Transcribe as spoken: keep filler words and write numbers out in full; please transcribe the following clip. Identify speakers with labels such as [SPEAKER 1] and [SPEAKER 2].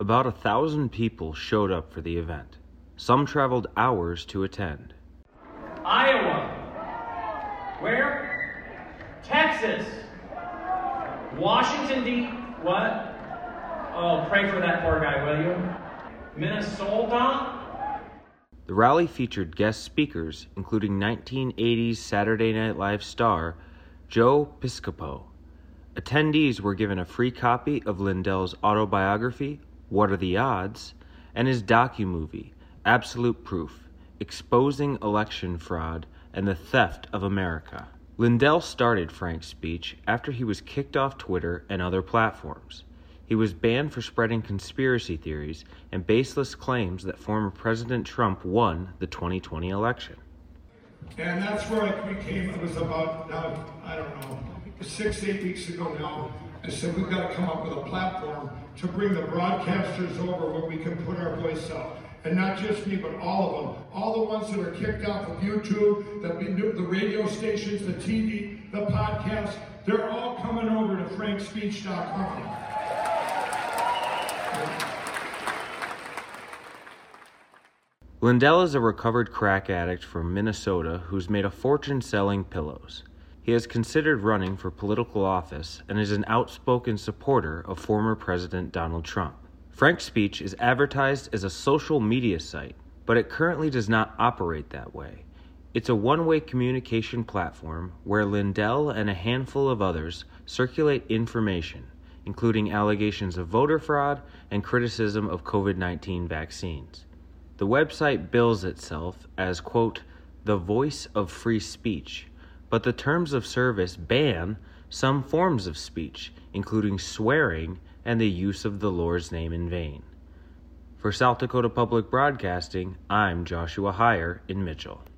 [SPEAKER 1] About a thousand people showed up for the event. Some traveled hours to attend.
[SPEAKER 2] Iowa. Where? Texas. Washington, D. What? Oh, pray for that poor guy, will you? Minnesota?
[SPEAKER 1] The rally featured guest speakers, including nineteen eighties Saturday Night Live star Joe Piscopo. Attendees were given a free copy of Lindell's autobiography, What Are the Odds?, and his docu-movie, Absolute Proof, exposing election fraud and the theft of America. Lindell started Frank's speech after he was kicked off Twitter and other platforms. He was banned for spreading conspiracy theories and baseless claims that former President Trump won the twenty twenty election.
[SPEAKER 3] And that's where I became, it was about, now, I don't know, six, eight weeks ago now, I said we've got to come up with a platform to bring the broadcasters over where we can put our voice out. And not just me, but all of them. All the ones that are kicked off of YouTube, the, the radio stations, the T V, the podcasts, they're all coming over to frank speech dot com.
[SPEAKER 1] Lindell is a recovered crack addict from Minnesota who's made a fortune selling pillows. He has considered running for political office and is an outspoken supporter of former President Donald Trump. Frank's Speech is advertised as a social media site, but it currently does not operate that way. It's a one-way communication platform where Lindell and a handful of others circulate information, including allegations of voter fraud and criticism of covid nineteen vaccines. The website bills itself as, quote, the voice of free speech, but the terms of service ban some forms of speech, including swearing and the use of the Lord's name in vain. For South Dakota Public Broadcasting, I'm Joshua Heyer in Mitchell.